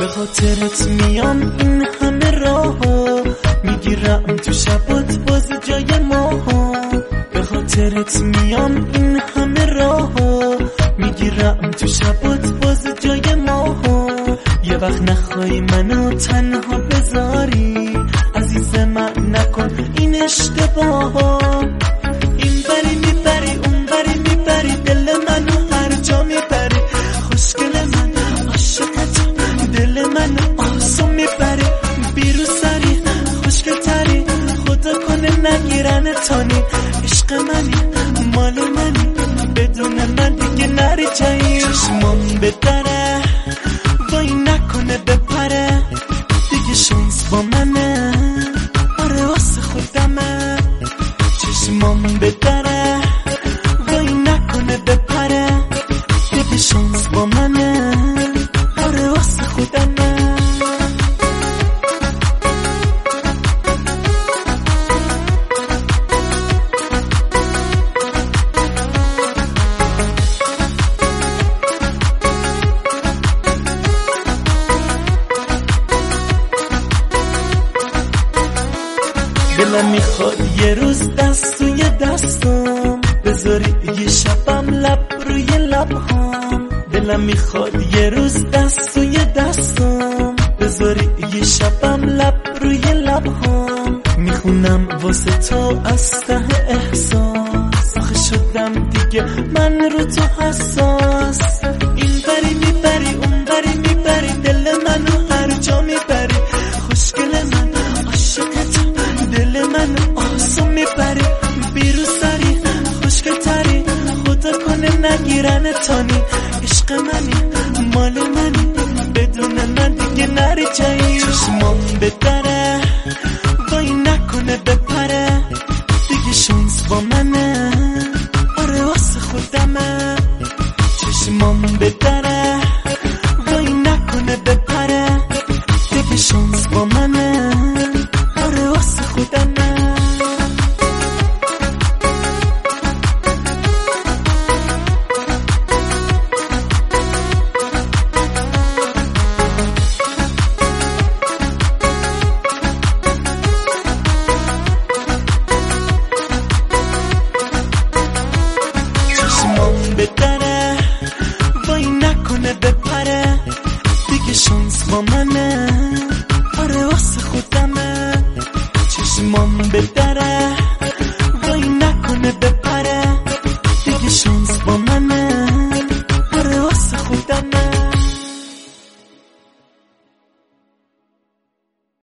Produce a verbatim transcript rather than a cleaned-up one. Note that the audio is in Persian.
به خاطرت میام این همه راهو، میگیرم تو شبات باز جای ماها. به خاطرت میام این همه راهو، میگیرم تو شبات باز جای ماها. یه وقت نخوای منو تنها بذاری، عزیز من نکن این اشتباها. این بری میبری اون بری میبری، دل منو هر جا میبری. خوشگل من عاشقت، دل منو آسون میبری. بیرو سری خوشگل تری، خدا کنه نگیرن تانی. عشق منی مال منی، بدون من دیگه نری جایی. چشمام به دره وای نکنه بپره، دیگه شانس با منه، آره واسه خودمه. چشمام به دره وای نکنه بپره، دیگه شانس با منه، آره واسه خودمه. دلم میخواد یه روز دست توی دستم بذاری، یه شبم لب روی لبهام. دلم میخواد یه روز دست توی دستم بذاری، یه شبم لب روی لبهام. میخونم واسه تو از ته احساس، آخه شدم دیگه من رو تو حساس. این بری میبری اون بری میبری، دل منو هر جا میبری. خوشگل من عاشقت، دل من آسون میبری. بیرو سری خوشگل تری، خدا کنه نگیرن تانی. عشق منی مال منی، بدون من دیگه نری جایی. چشمام به دره وای نکنه بپره، دیگه شانس با منه، آره واسه خودمه. چشمام به دره وای نکنه بپره، دیگه شانس با منه، آره واسه خودمه. چشمام به دره وای نکنه بپره، دیگه شانس با منه، آره واسه خودمه. چشمام به دره وای نکنه بپره.